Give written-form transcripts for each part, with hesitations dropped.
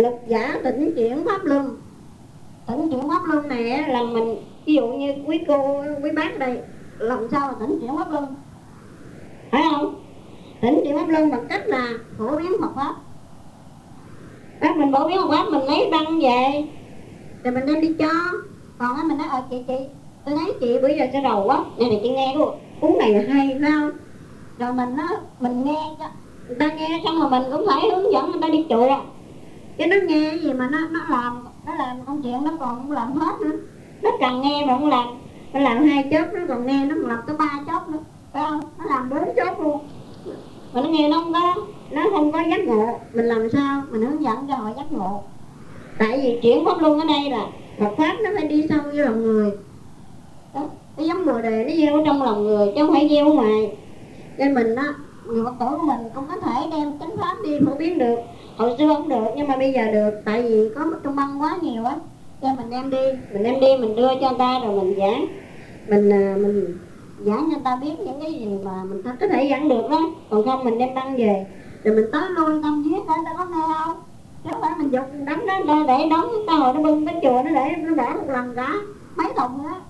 Lục giả tĩnh chuyển pháp luân. Tĩnh chuyển pháp luân này á, là mình ví dụ như quý cô quý bác đây làm sao là tĩnh chuyển pháp luân, phải không? Tĩnh chuyển pháp luân bằng cách là phổ biến Phật pháp. Bác mình phổ biến Phật pháp, mình lấy băng về rồi mình đem đi cho. Còn á mình nói chị tôi thấy chị bữa giờ cho đầu quá này chị nghe cái cuốn này là hay phải không? Rồi mình nghe cho người ta nghe xong rồi mình cũng phải hướng dẫn người ta đi chùa. Chứ nó nghe cái gì mà nó làm công chuyện nó còn không làm hết nữa. Nó càng nghe mà không làm. Nó làm 2 chớp nó còn nghe nó còn làm tới 3 chớp nữa, phải không? Nó làm 4 chớp luôn. Mà nó nghe nó không có giác ngộ. Mình làm sao mình hướng dẫn cho họ giác ngộ. Tại vì chuyển pháp luân ở đây là Phật pháp nó phải đi sâu vô lòng người đó. Nó giống bồ đề nó gieo ở trong lòng người chứ không phải gieo ở ngoài. Nên mình á, người Phật tử của mình cũng có thể đem chánh pháp đi phổ biến được. Hồi xưa không được nhưng mà bây giờ được. Tại vì có trong băng quá nhiều á, cho mình đem đi mình đưa cho người ta rồi mình giảng. Mình giảng cho người ta biết những cái gì mà mình có thể giảng được đó. Còn không mình đem băng về rồi mình tới lui tâm viết người ta có nghe không? Chứ không phải mình dục đóng đó người ta để đóng người ta hồi nó bưng tới chùa nó để nó bỏ một lần cả mấy thùng á.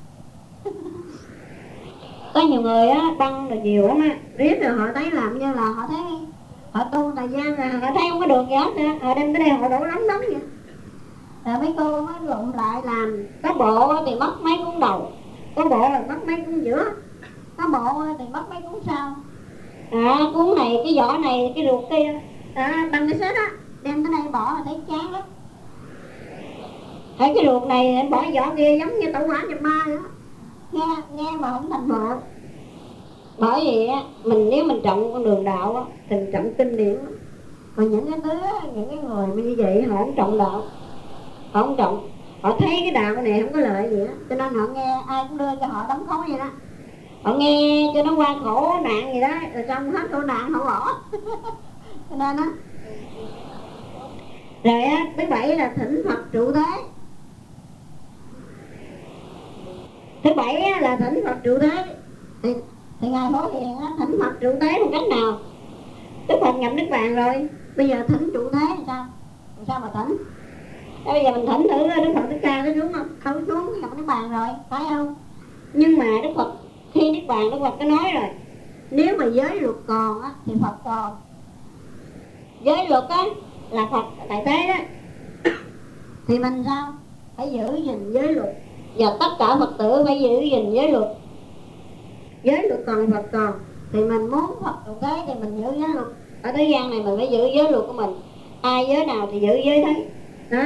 Có nhiều người á băng là nhiều lắm á, riết rồi họ thấy làm như là họ thấy họ tu thời gian rồi họ thấy không có được gì hết nữa, họ đem tới đây họ đổ đóng vậy. Rồi mấy cô mới lụm lại làm. Có bộ thì mất mấy cuốn đầu, có bộ là mất mấy cuốn giữa, có bộ thì mất mấy cuốn sau. Cuốn này cái vỏ này cái ruột kia bằng cái xếp á, đem tới đây bỏ là thấy chán lắm. Thấy cái ruột này bỏ vỏ kia giống như tẩu hỏa nhập ma vậy đó. Nghe mà không thành bộ. Bởi vì á nếu mình trọng con đường đạo á thì mình trọng kinh điển. Còn những cái người như vậy họ không trọng đạo, họ không trọng, họ thấy cái đạo này không có lợi gì đó, cho nên họ nghe ai cũng đưa cho họ đóng khối vậy đó. Họ nghe cho nó qua khổ nạn gì đó, rồi xong hết khổ nạn họ bỏ. Cho nên á, rồi á thứ 7 là thỉnh Phật trụ thế. Thứ 7 là thỉnh Phật trụ thế. Thì ngài Phổ Hiền á, thỉnh Phật trụ thế một cách nào? Đức Phật nhập Niết Bàn rồi, bây giờ thỉnh trụ thế thì sao? Làm sao mà thỉnh? Bây giờ mình thỉnh thử Đức Phật Thích Ca có xuống không? Không xuống, nhập Niết Bàn rồi, phải không? Nhưng mà Đức Phật khi Niết Bàn Đức Phật có nói rồi, nếu mà giới luật còn á thì Phật còn. Giới luật á là Phật tại thế đó. Thì mình sao? Phải giữ gìn giới luật. Và tất cả Phật tử phải giữ gìn giới luật. Giới luật còn Phật còn. Thì mình muốn Phật trụ thế thì mình giữ giới luật. Ở thế gian này mình phải giữ giới luật của mình. Ai giới nào thì giữ giới đấy đó.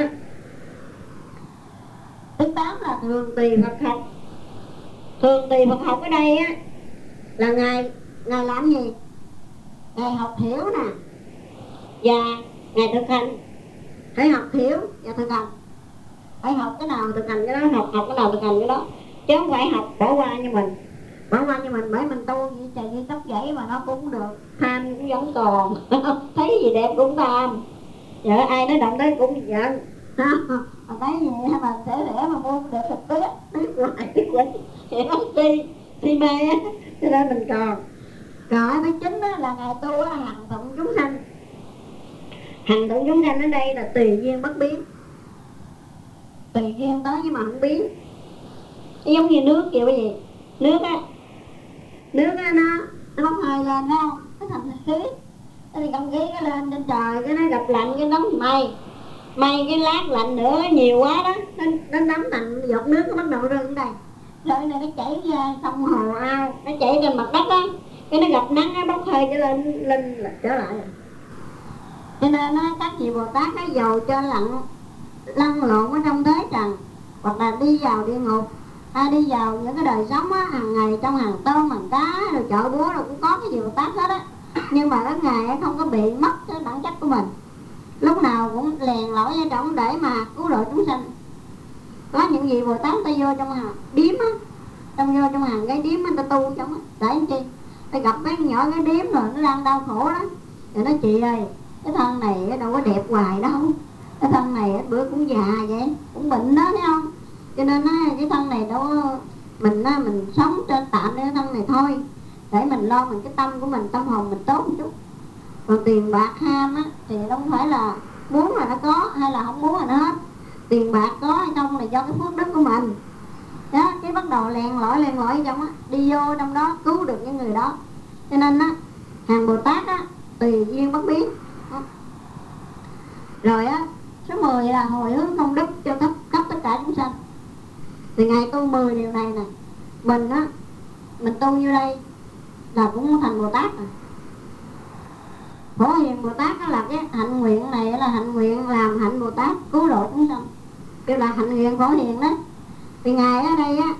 Thứ 8 là thường tùy Phật học. Thường tùy Phật học ở đây á là Ngài làm gì? Ngài học hiểu nè và Ngài thực hành. Phải học hiểu và thực hành. Phải học cái nào thực hành cái đó, học cái nào thực hành cái đó. Chứ không phải học bỏ qua như mình. Bỏ qua như mình bởi mình tu như trời như tóc dãy mà nó cũng được. Tham cũng vẫn còn. Thấy gì đẹp cũng tham. Dạ ai nói động tới cũng giận. Mà thấy gì mà để mà mua được thực tế. Biết hoài. Thì nó si mê á. Cho nên mình còn. Còn thứ 9 là Ngài tu hằng thuận chúng sanh. Hằng thuận chúng sanh ở đây là tùy duyên bất biến. Tùy duyên tới nhưng mà không biến. Giống như nước kiểu gì? Nước á nó bốc hơi lên đó, nó thành khí. Thì không khí nó lên trên trời, cái nó gặp lạnh cái nóng mây cái lát lạnh nữa nhiều quá đó, nó nóng thành giọt nước nó bắt đầu rơi xuống đây. Rồi này nó chảy ra sông hồ ao, nó chảy trên mặt đất á, cái nó gặp nắng nó bốc hơi trở lên trở lại. Cho nên các vị Bồ Tát nó dầu cho lăn lộn ở trong thế trần, hoặc là đi vào địa ngục, đi vào những cái đời sống á, hàng ngày trong hàng tôm, hàng cá, rồi chợ búa rồi cũng có cái gì Bồ Tát hết á. Nhưng mà cái ngày không có bị mất cái bản chất của mình, lúc nào cũng lèn lỏi ở trong để mà cứu độ chúng sanh. Có những vị Bồ Tát ta vô trong hàng điếm á, vô trong hàng cái điếm ta tu trong á, để làm chi? Ta gặp mấy nhỏ cái điếm rồi nó đang đau khổ đó, rồi nói chị ơi, cái thân này đâu có đẹp hoài đâu, cái thân này bữa cũng già vậy, cũng bệnh đó thấy không? Cho nên cái thân này đâu mình sống trên tạm cái thân này thôi, để mình lo mình cái tâm của mình, tâm hồn mình tốt một chút. Còn tiền bạc ham á thì đâu phải là muốn là nó có, hay là không muốn là nó hết. Tiền bạc có hay không là do cái phước đức của mình đó. Cái bắt đầu lèn lỏi trong á, đi vô trong đó cứu được những người đó. Cho nên á, hàng Bồ Tát á tùy duyên bất biến. Rồi á, số 10 là hồi hướng công đức cho khắp tất cả chúng sanh. Thì ngài tu 10 điều này nè, mình á, mình tu như đây là cũng thành Bồ Tát rồi. Phổ Hiền Bồ Tát đó là cái hạnh nguyện này, là hạnh nguyện làm hạnh Bồ Tát cứu độ chúng sanh, kêu là hạnh nguyện Phổ Hiền đó. Thì ngài ở đây á,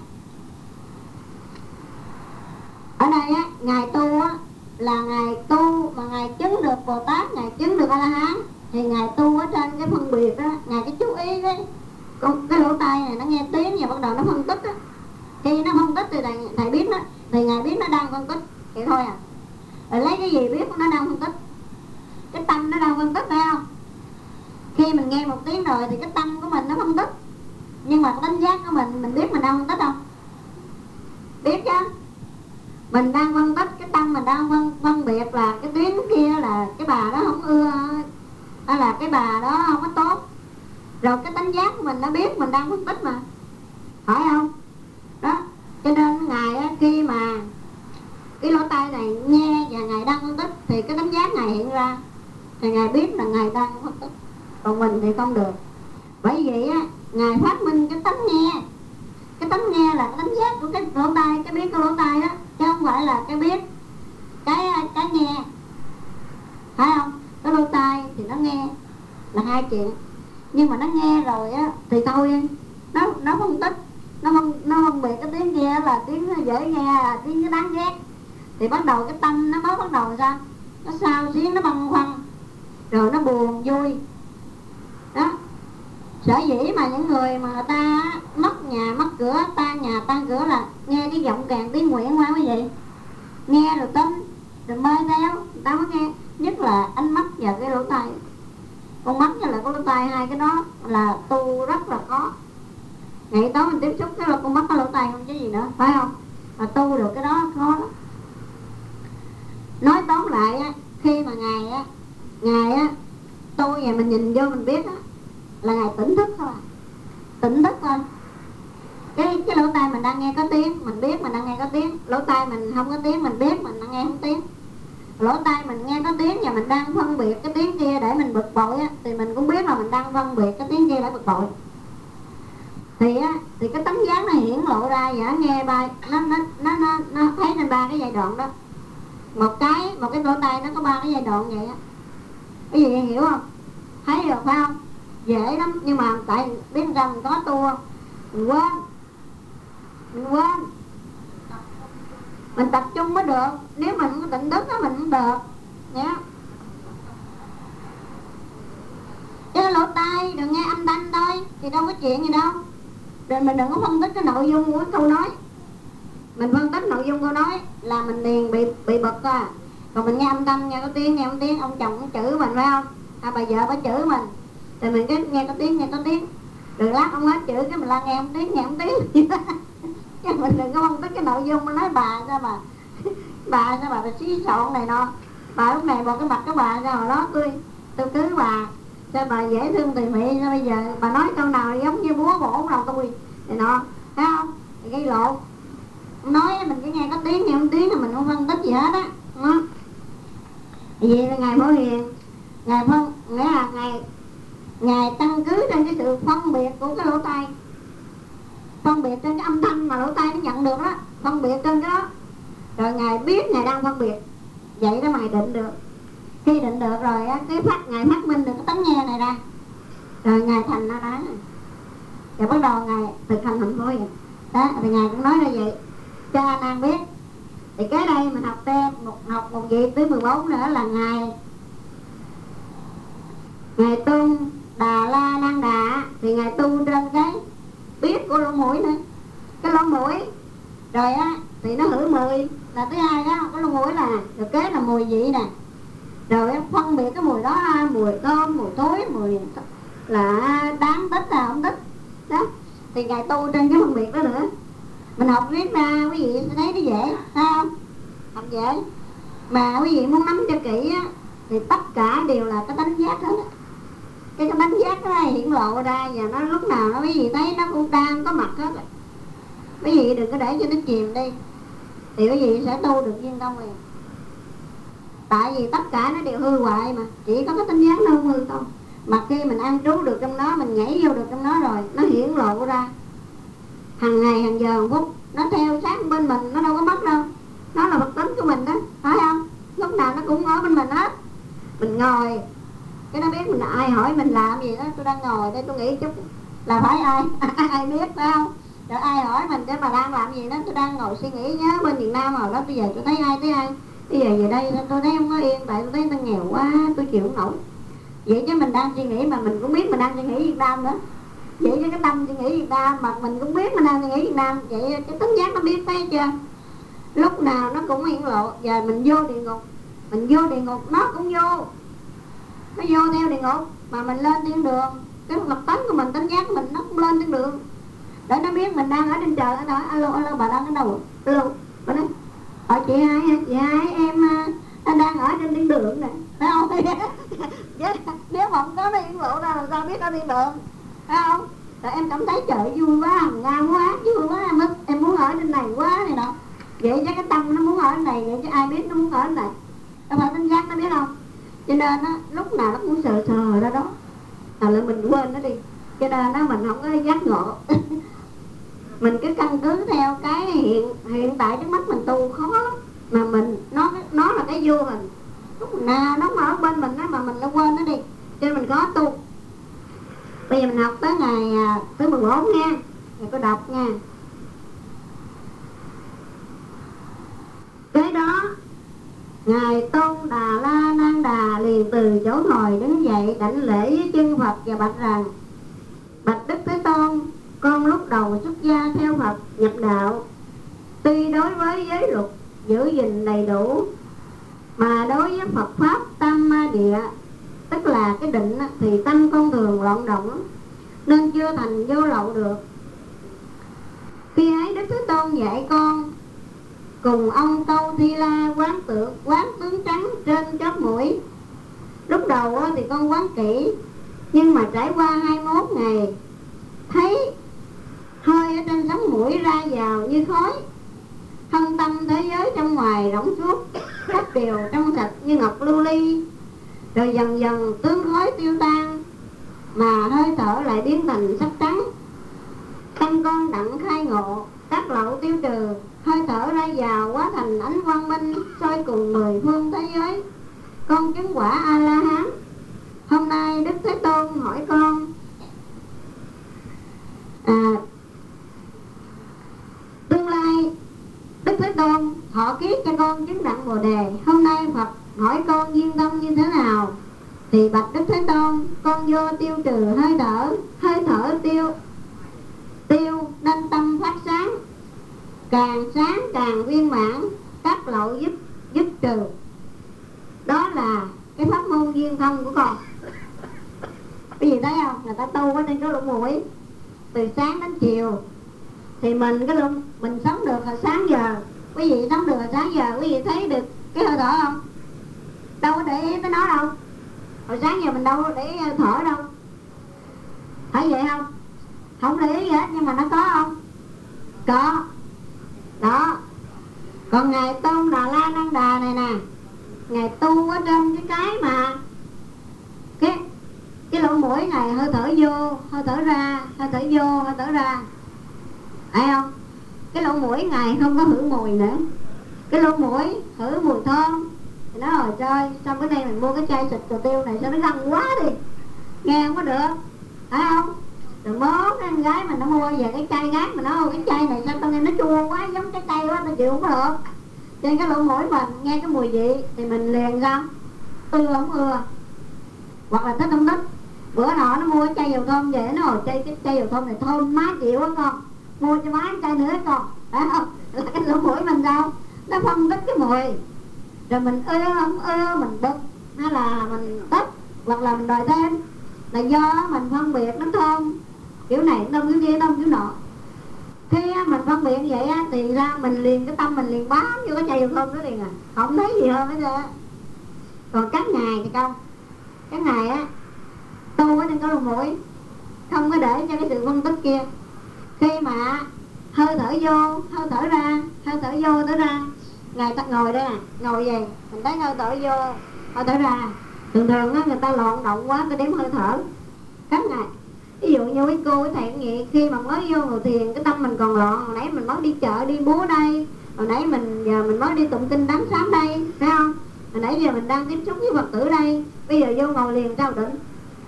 ngài tu á là ngài tu mà ngài chứng được Bồ Tát, ngài chứng được A La Hán. Thì ngài tu ở trên cái phân biệt đó, ngài cái chú ý cái lỗ tai này nó nghe tiếng và bắt đầu nó phân tích á. Khi nó phân tích thì thầy biết đó, thì ngài biết nó đang phân tích vậy thôi à. Rồi lấy cái gì biết nó đang phân tích? Cái tâm nó đang phân tích, phải không? Khi mình nghe một tiếng rồi thì cái tâm của mình nó phân tích, nhưng mà cái đánh giác của mình biết mình đang phân tích không? Biết chứ. Mình đang phân tích, cái tâm mình đang phân biệt là cái tiếng kia là cái bà đó không ưa, hay là cái bà đó không có tốt. Rồi cái đánh giác của mình nó biết mình đang phân tích mà, phải không? Đó, cho nên ngài á, khi mà cái lỗ tai này nghe và ngài đang phân tích thì cái đánh giác ngài hiện ra, thì ngài biết là ngài đang phân tích. Còn mình thì không được. Bởi vậy á, ngài phát minh cái tánh nghe. Cái tánh nghe là cái đánh giác của cái lỗ tai, cái biết của lỗ tai đó, chứ không phải là cái biết cái nghe, phải không? Cái lỗ tai thì nó nghe là hai chuyện, nhưng mà nó nghe rồi á thì thôi, nó phân tích, nó phân biệt cái tiếng kia là tiếng dễ nghe, là tiếng nó đáng ghét. Thì bắt đầu cái tâm nó mới bắt đầu sao? Nó xao xuyến, nó băn khoăn, rồi nó buồn vui đó. Sở dĩ mà những người mà người ta mất nhà mất cửa, tan nhà tan cửa là nghe cái giọng càng tiếng nguyện quá quý vị. Nghe rồi tin, rồi mê theo, người ta mới nghe. Nhất là ánh mắt và cái lỗ tai. Con mắt với lại cái lỗ tai, hai cái đó là tu rất là khó. Ngày đó mình tiếp xúc cái là con mắt cái lỗ tai không chứ gì nữa, phải không? Mà tu được cái đó khó lắm. Nói tóm lại á, khi mà ngài á tu và mình nhìn vô mình biết á, là ngài tỉnh thức thôi à. Tỉnh thức thôi. Cái lỗ tai mình đang nghe có tiếng, mình biết mình đang nghe có tiếng. Lỗ tai mình không có tiếng, mình biết mình đang nghe không tiếng. Lỗ tai mình nghe có tiếng và mình đang phân biệt cái tiếng kia để mình bực bội á, thì mình cũng biết là mình đang phân biệt cái tiếng kia để bực bội. Thì cái tấm dáng nó hiển lộ ra và nghe bài nó thấy lên ba cái giai đoạn đó. Một cái lỗ tai nó có ba cái giai đoạn vậy á. Cái gì hiểu không? Thấy được phải không? Dễ lắm, nhưng mà tại biết rằng mình có tu không? Mình quên. Mình tập trung mới được. Nếu mình không có tỉnh thức đó mình không được nhé. Chứ lỗ tai đừng nghe âm thanh thôi, thì đâu có chuyện gì đâu. Rồi mình đừng có phân tích cái nội dung của câu nói. Mình phân tích nội dung câu nói là mình liền bị bực à. Còn mình nghe âm thanh, nghe có tiếng, ông chồng cũng chửi mình phải không? Bà vợ bà chửi mình, thì mình cứ nghe có tiếng. Rồi lát ông hết chửi cái mình la nghe không tiếng. Chứ mình đừng có phân tích cái nội dung. Mà nói bà sao bà xí xộn này nọ. Bà lúc này một cái mặt cái bà sao hồi đó tôi cứ bà sao bà dễ thương tùy mị, sao bây giờ bà nói câu nào giống như búa bổ đầu tôi này nọ, thấy không? Thì gây lộn. Nói mình cứ nghe có tiếng nghe không tiếng là mình không phân tích gì hết á. Vậy là ngài Phổ Hiền, nghĩa là ngài căn cứ trên cái sự phân biệt của cái lỗ tai, phân biệt trên cái âm thanh mà lỗ tai nó nhận được đó, phân biệt trên cái đó. Rồi ngài biết ngài đang phân biệt, vậy đó mà ngài định được. Khi định được rồi á, ngài phát minh được cái tánh nghe này ra, rồi ngài thành ra đó. Rồi bắt đầu ngài thực hành hạnh Phổ Hiền đó. Thì ngài cũng nói ra vậy cho anh An biết. Thì cái đây mình học thêm một vị thứ 14 nữa là ngài tu Đà La Nan Đà. Thì ngài tu trên cái biết của lỗ mũi nữa, cái lỗ mũi rồi á thì nó hửi mùi là thứ hai đó. Cái lỗ mũi là rồi kế là mùi vị nè, rồi phân biệt cái mùi đó, mùi thơm, mùi thối, mùi là đáng thích là không thích đó. Thì ngài tu trên cái phân biệt đó nữa. Mình học riết ra quý vị sẽ thấy nó dễ, thấy không? Học dễ. Mà quý vị muốn nắm cho kỹ á, thì tất cả đều là cái tánh giác hết á. cái đánh giác nó hiện lộ ra, và nó lúc nào nó quý vị thấy nó cũng đang có mặt hết. Quý vị đừng có để cho nó chìm đi, thì quý vị sẽ tu được viên thông liền. Tại vì tất cả nó đều hư hoại mà, chỉ có cái tánh giác nó không hư thôi. Mà khi mình an trú được trong nó, mình nhảy vô được trong nó rồi, nó hiển lộ ra hàng ngày, hàng giờ, hàng phút. Nó theo sát bên mình, nó đâu có mất đâu. Nó là vật tính của mình đó, phải không? Lúc nào nó cũng ở bên mình hết. Mình ngồi, cái nó biết mình là ai hỏi mình làm gì đó. Tôi đang ngồi đây tôi nghĩ chút là phải ai ai biết phải không? Rồi ai hỏi mình để mà đang làm gì đó, tôi đang ngồi suy nghĩ nhớ bên Việt Nam rồi đó. Bây giờ tôi thấy ai tới ai, bây giờ về đây tôi thấy không có yên, tại tôi thấy tôi nghèo quá, tôi chịu không nổi. Vậy chứ mình đang suy nghĩ mà mình cũng biết mình đang suy nghĩ Việt Nam nữa. Vậy chứ cái tâm suy nghĩ Việt Nam mà mình cũng biết mình đang suy nghĩ Việt Nam. Vậy cái tính giác nó biết, thấy chưa? Lúc nào nó cũng hiển lộ. Và mình vô địa ngục, mình vô địa ngục nó cũng vô, nó vô theo địa ngục. Mà mình lên thiên đường, cái lập tánh của mình, tính giác của mình nó cũng lên thiên đường, để nó biết mình đang ở trên trời. Nó nói alo alo, bà đang ở đâu? Alo, bà nói chị hai em đang ở trên thiên đường nè, phải không? Nếu mà không có nó hiển lộ ra làm sao biết ở thiên đường, phải không? Rồi em cảm thấy trời vui quá, ngang quá, vui quá, em muốn ở trên này quá này nọ. Vậy chứ cái tâm nó muốn ở trên này, vậy chứ ai biết nó muốn ở trên này? Đâu phải tính giác nó biết không? Cho nên á, lúc nào nó cũng sờ sờ ra đó, là mình quên nó đi. Cho nên á, mình không có giác ngộ. Mình cứ căn cứ theo cái hiện tại trước mắt mình tu khó lắm. Mà mình nó là cái vô hình, lúc nào nó mở bên mình á, mà mình đã quên nó đi. Cho nên mình có tu. Bây giờ mình học tới ngày thứ 14 nha. Rồi tôi đọc nha. Cái đó Ngài Tôn Đà La Nan Đà liền từ chỗ ngồi đứng dậy đảnh lễ với chân Phật và bạch rằng: bạch Đức Thế Tôn, con lúc đầu xuất gia theo Phật nhập đạo, tuy đối với giới luật giữ gìn đầy đủ, mà đối với Phật Pháp Tam Ma Địa, tức là cái định thì tâm con thường loạn động, nên chưa thành vô lậu được. Khi ấy Đức Thế Tôn dạy con cùng ông Câu Thi La quán tướng trắng trên chóp mũi. Lúc đầu thì con quán kỹ, nhưng mà trải qua 21 ngày thấy hơi ở trên sống mũi ra vào như khói. Thân tâm thế giới trong ngoài rỗng suốt, cách đều trong sạch như ngọc lưu ly. Rồi dần dần tướng khói tiêu tan, mà hơi thở lại biến thành sắc trắng. Tâm con đặng khai ngộ, các lậu tiêu trừ, hơi thở ra vào hóa thành ánh quang minh soi cùng 10 phương thế giới. Con chứng quả A La Hán. Hôm nay Đức Thế Tôn hỏi con tương lai Đức Thế Tôn thọ kiết cho con chứng đặng Bồ Đề. Hôm nay Phật hỏi con duyên tâm như thế nào, thì bạch Đức Thế Tôn, con vô tiêu trừ hơi thở tiêu nên tâm phát sáng, càng sáng càng viên mãn, các lậu dứt trừ. Đó là cái pháp môn duyên thông của con. Cái gì thấy không? Người ta tu ở trên cái lỗ mũi từ sáng đến chiều, thì mình cái lưng mình sống được là sáng giờ. Quý vị sống được là sáng giờ, quý vị thấy được cái hơi thở không? Đâu có để ý tới nó đâu. Hồi sáng giờ mình đâu có để ý thở đâu. Thấy vậy không? Không để ý gì hết, nhưng mà nó có không? Có. Đó. Còn Ngài Tôn Đà La Nan Đà này nè, Ngài tu ở trên cái mà cái lỗ mũi Ngài hơi thở vô, hơi thở ra, hơi thở vô, hơi thở ra. Thấy không? Cái lỗ mũi Ngài không có hửi mùi nữa. Cái lỗ mũi hửi mùi thơm. Thì nói rồi trời, sao bữa nay mình mua cái chai xịt cà tiêu này sao nó găng quá đi, nghe không có được, phải không? Rồi mốt cái con gái mình nó mua về cái chai gác, mình nói cái chai này sao tao nghe nó chua quá, giống trái cây quá, tao chịu không có được. Cho nên cái lỗ mũi mình nghe cái mùi vị thì mình liền sao? Ưa không ưa, hoặc là thích không thích. Bữa nọ nó mua cái chai dầu thơm về, nó nói cái chai dầu thơm này thơm má chịu quá con, mua cho má cái chai nữa con, phải không? Là cái lỗ mũi mình sao? Nó phân tích cái mùi. Rồi mình ưa không ưa, mình bực hay là mình thích, hoặc là mình đòi thêm, là do mình phân biệt nó thơm kiểu này thơm kiểu kia thơm kiểu nọ. Khi mình phân biệt như vậy thì ra mình liền cái tâm mình liền bám vô cái chai dầu thơm đó liền không thấy gì hơn hết trơn. Còn các ngày thì không, các ngày tu ở trên cái lỗ mũi, không có để cho cái sự phân tích kia. Khi mà hơi thở vô, hơi thở ra, hơi thở vô, thở ra, ngài ta ngồi đây nè, ngồi về mình thấy hơi thở vô, hơi thở ra. Thường thường á, người ta loạn động quá, ta đếm hơi thở các ngày. Ví dụ như quý cô, quý thầy cũng vậy, khi mà mới vô ngồi thiền, cái tâm mình còn loạn. Hồi nãy mình mới đi chợ, đi búa đây, hồi nãy giờ mình mới đi tụng kinh đám sám đây, phải không? Hồi nãy giờ mình đang tiếp xúc với Phật tử đây, bây giờ vô ngồi liền sao định?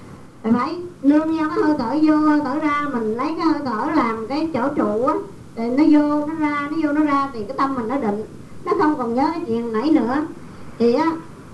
Phải nương nhau cái hơi thở vô, hơi thở ra, mình lấy cái hơi thở làm cái chỗ trụ á, rồi nó vô, nó ra, nó vô, nó ra, thì cái tâm mình nó định, nó không còn nhớ cái chuyện nãy nữa. Thì á,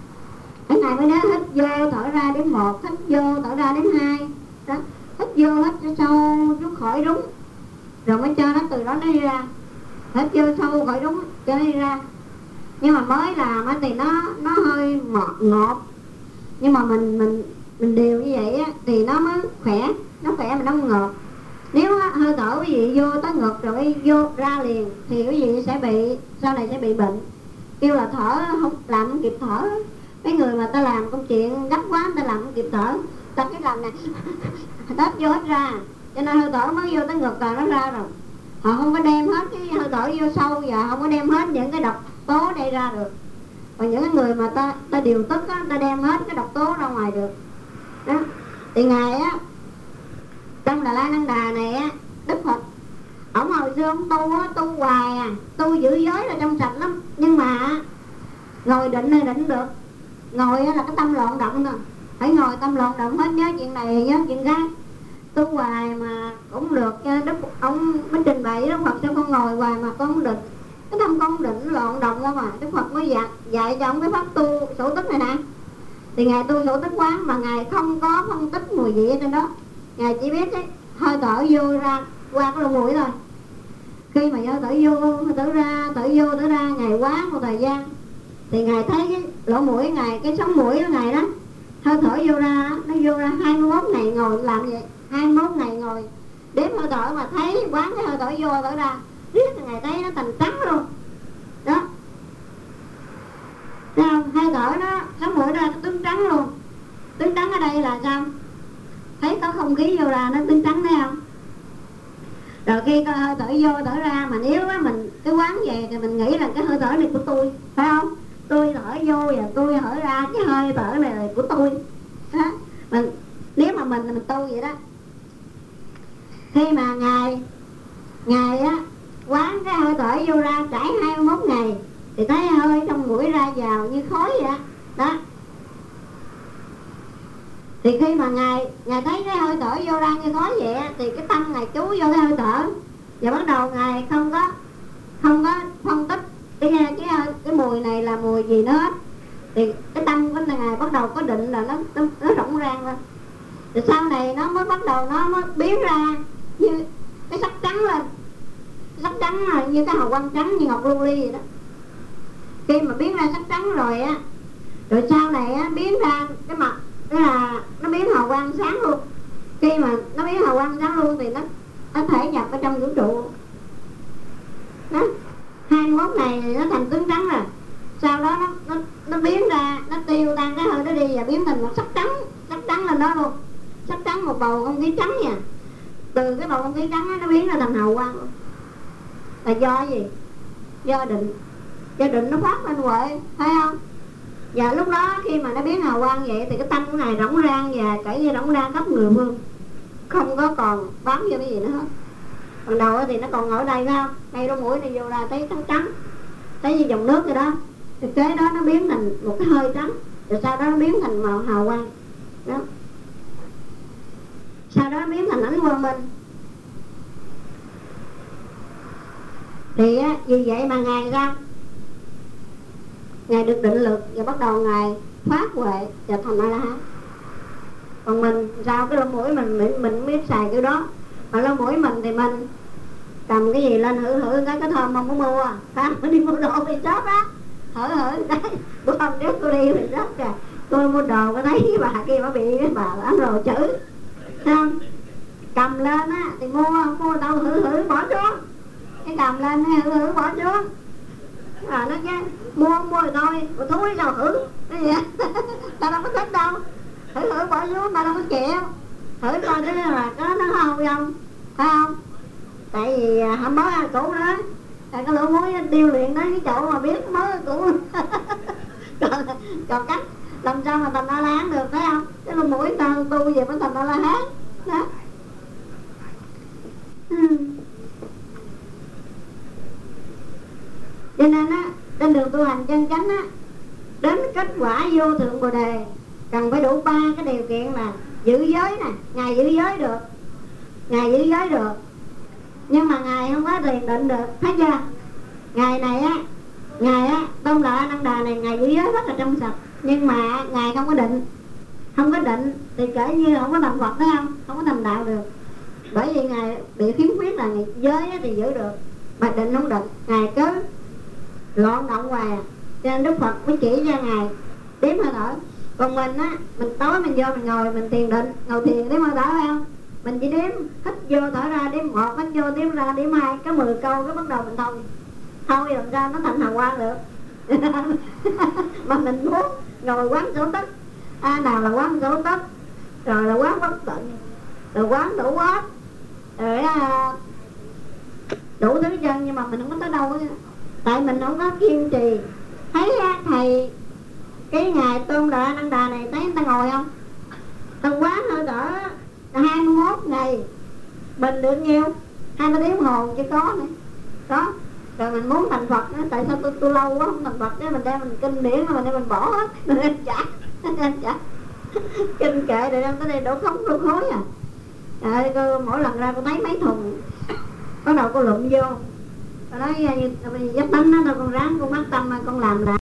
cái này mới nhớ hít vô, thở ra đếm 1, hít vô, thở ra đếm 2 đó. Hít vô, hít cho sâu chút khỏi đúng, rồi mới cho nó từ đó nó đi ra. Hít vô sâu khỏi đúng, cho nó đi ra. Nhưng mà mới làm á thì nó hơi ngọt, nhưng mà mình điều như vậy á thì nó mới khỏe, nó khỏe mà nó không ngọt. Nếu á, hơi thở quý vị vô tới ngực rồi vô ra liền thì quý vị sẽ bị, sau này sẽ bị bệnh. Kêu là thở không làm không kịp thở. Mấy người mà ta làm công chuyện gấp quá, ta làm không kịp thở, ta cái làm nè tết vô hết ra, cho nên hơi thở mới vô tới ngực rồi nó ra rồi. Họ không có đem hết cái hơi thở vô sâu, và không có đem hết những cái độc tố đây ra được. Còn những cái người mà ta điều tức á, ta đem hết cái độc tố ra ngoài được đó. Thì ngài á, trong Đà La Năng Đà này á, Đức Phật ổng hồi xưa ổng tu á, tu hoài à, tu giữ giới là trong sạch lắm, nhưng mà ngồi định là định được. Ngồi á là cái tâm loạn động nè, phải ngồi tâm loạn động hết, nhớ chuyện này nhớ chuyện khác. Tu hoài mà cũng được. Đức ông mới trình bày Đức Phật sao con ngồi hoài mà con không định, cái tâm con định loạn động ra mà. Đức Phật mới dạy cho ông cái pháp tu sổ tức này nè. Thì ngài tu sổ tức quán mà ngài không có phân tích mùi vị ở trên đó, ngài chỉ biết cái hơi thở vô ra qua cái lỗ mũi thôi. Khi mà hơi thở vô, hơi thở ra, thở vô, thở ra, ngài quán một thời gian thì ngài thấy cái lỗ mũi ngài, cái sống mũi của ngài đó, hơi thở vô ra, nó vô ra 21 ngày ngồi làm vậy. 21 ngày ngồi đếm hơi thở mà thấy quán cái hơi thở vô thở ra, riết ngày thấy nó thành trắng luôn đó. Thấy không? Hơi thở nó sống mũi ra tướng trắng luôn. Tướng trắng ở đây là sao? Thấy có không khí vô ra nó tướng trắng, thấy không? Rồi khi coi hơi thở vô thở ra, mà nếu á mình cái quán về thì mình nghĩ là cái hơi thở này của tôi, phải không? Tôi thở vô và tôi thở ra, cái hơi thở này là của tôi đó. Nếu mà mình tu vậy đó. Khi mà ngài á quán cái hơi thở vô ra trải 21 ngày thì thấy hơi trong mũi ra vào như khói vậy đó. Thì khi mà ngài thấy cái hơi thở vô ra như khói vậy thì cái tâm ngài chú vô cái hơi thở, và bắt đầu ngài không có phân tích cái mùi này là mùi gì nữa hết. Thì cái tâm của ngài bắt đầu có định là nó rộng ràng lên. Thì sau này nó mới bắt đầu nó mới biến ra như cái sắc trắng lên. Sắc trắng là như cái hào quang trắng như ngọc lưu ly vậy đó. Khi mà biến ra sắc trắng rồi á, rồi sau này á biến ra cái mặt, tức là nó biến hào quang sáng luôn. Khi mà nó biến hào quang sáng luôn thì nó thể nhập ở trong vũ trụ đó. 21 ngày thì nó thành tướng trắng rồi. Sau đó nó biến ra, nó tiêu tan cái hơi nó đi và biến thành một sắc trắng lên đó luôn. Sắc trắng, một bầu không khí trắng nha. Từ cái bầu không khí trắng đó, nó biến ra thành hào quang luôn. Là do gì? Do định nó phát lên huệ, thấy không? Và lúc đó khi mà nó biến hào quang vậy thì cái tâm của ngài rỗng rang và kể như rỗng rang khắp người phương, không có còn bám vô cái gì nữa hết. Còn đầu thì nó còn ở đây, phải không? Đây lỗ mũi này vô ra thấy trắng trắng, thấy như dòng nước vậy đó. Thì kế đó nó biến thành một cái hơi trắng, rồi sau đó nó biến thành màu hào quang đó. Sau đó nó biến thành ánh quang minh. Thì á, vì vậy mà ngài ra, ngài được định lực và bắt đầu ngài phát huệ và thành A La Hán. Còn mình sao? Cái lỗ mũi mình biết xài kiểu đó. Mà lỗ mũi mình thì mình cầm cái gì lên hử cái thơm không có mua, phải không? Đi mua đồ thì shop á, hử cái bữa hôm trước tôi đi thì shop kìa, tôi mua đồ có thấy cái bà kia bà bị cái bà ám đồ chữ, thấy không? Cầm lên á thì mua, không mua đâu, hử bỏ xuống. Cái cầm lên hử bỏ xuống. Rồi nó chứ mua rồi thôi, mà thúi đâu hử cái gì á. Tao đâu có thích đâu. thử bỏ xuống mà đâu có chịu, thử coi cái là có nó hôi không, phải không? Tại vì không mới ăn cũ nữa, tại cái lỗ muối điêu luyện đến cái chỗ mà biết mới ăn cũ. còn cách làm sao mà thành A La Hán được, phải không? Cái lỗ mũi ta tu về mới thành A La Hán đó. Cho nên á, trên đường tu hành chân chánh á, đến kết quả vô thượng bồ đề cần phải đủ 3 cái điều kiện là giữ giới nè. Ngài giữ giới được, ngài giữ giới được, nhưng mà ngài không có thiền định được, thấy chưa? Ngài này á, ngài á, Tôn Lệ A Nan Đà này, ngài giữ giới rất là trong sạch, nhưng mà ngài không có định. Không có định thì kể như không có thành Phật, thấy không? Không có thành đạo được. Bởi vì ngài bị khiếm khuyết là ngài giới thì giữ được, mà định không định, ngài cứ loạn động hoài à. Cho nên Đức Phật mới chỉ cho ngài đếm hơi thở. Còn mình á, mình tối mình vô mình ngồi mình thiền định, ngồi thiền đếm hơi thở, phải không? Mình chỉ đếm hít vô thở ra, đếm 1, hít vô đếm ra, đếm 2, có 10 câu cái bắt đầu mình thôi làm sao nó thành hào quang được. Mà mình muốn ngồi quán số tức, nào là quán số tức, rồi là quán bất tịnh, rồi quán đủ hết, rồi đủ thứ chân, nhưng mà mình không có tới đâu hết. Tại mình không có kiên trì. Thấy thầy cái ngài Tôn Lệ A Nan Đà này, thấy người ta ngồi không? Ta quán hơi thở 21 ngày, bình được nhiêu? 20 tiếng đồng hồ chứ có nữa. Đó. Rồi mình muốn thành Phật nữa, tại sao tôi lâu quá không thành Phật chứ? Mình đem mình kinh điển mình đem mình bỏ hết, mình đem trả. Kinh kệ rồi đem tới đây đổ khống đổ khối à. Cô mỗi lần ra cô thấy mấy thùng, bắt đầu cô lụm vô. Cô nói dấp bánh đó, con ráng con bắt tâm con làm lại.